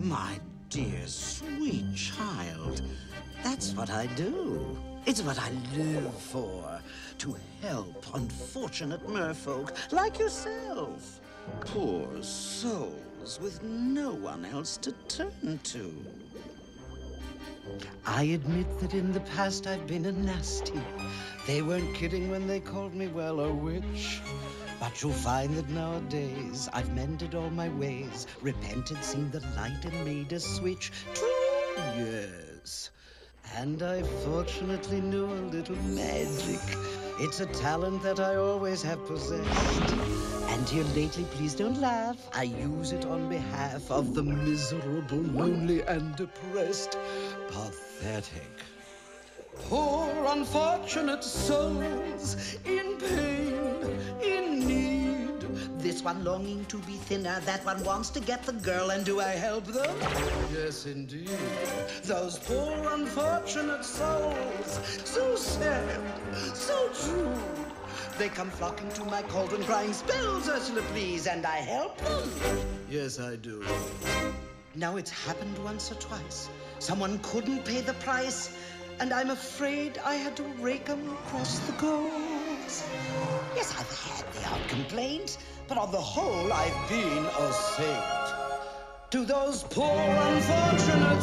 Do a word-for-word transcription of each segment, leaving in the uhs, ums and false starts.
My dear, sweet child, that's what I do. It's what I live for, to help unfortunate merfolk like yourself. Poor souls with no one else to turn to. I admit that in the past I've been a nasty. They weren't kidding when they called me, well, a witch. But you'll find that nowadays I've mended all my ways, repented, seen the light, and made a switch. True, yes. And I fortunately know a little magic. It's a talent that I always have possessed. And here lately, please don't laugh, I use it on behalf of the miserable, lonely, and depressed. Pathetic. Poor unfortunate souls in pain, in need. This one longing to be thinner, that one wants to get the girl, and do I help them? Yes, indeed. Those poor unfortunate souls, so sad, so true. They come flocking to my cauldron, crying, "Spells, Ursula, please," and I help them. Yes, I do. Now, it's happened once or twice. Someone couldn't pay the price, and I'm afraid I had to rake 'em across the coals. Yes, I've had the odd complaint, but on the whole, I've been a saint. To those poor unfortunate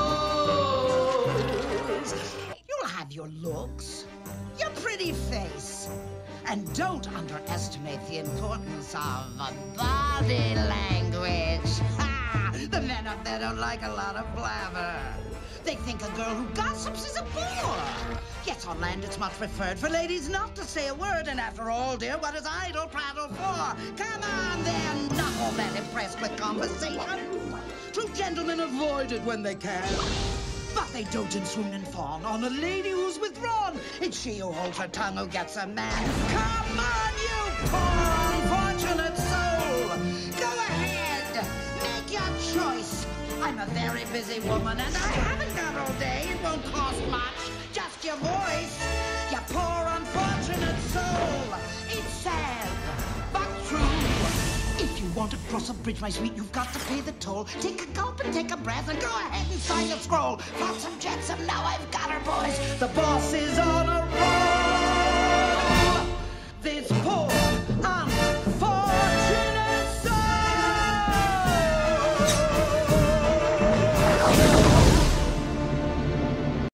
souls, you'll have your looks, your pretty face, and don't underestimate the importance of body language. Ha! The men up there don't like a lot of blabber. They think a girl who gossips is a bore. Yes, on land it's much preferred for ladies not to say a word. And after all, dear, what is idle prattle for? Come on, then, not all that impressed with conversation. True gentlemen avoid it when they can. But they dote and swoon and fawn on a lady who's withdrawn. It's she who holds her tongue who gets a man. Come on, you poor unfortunate soul. Go ahead, make your choice. I'm a very busy woman, and I haven't got all day. It won't cost much, just your voice. You poor unfortunate soul. It's sad, but true. If you want to cross a bridge, my sweet, you've got to pay the toll. Take a gulp and take a breath and go ahead and sign the scroll. Flotsam, jetsam, now I've got her, boys. The boss is on a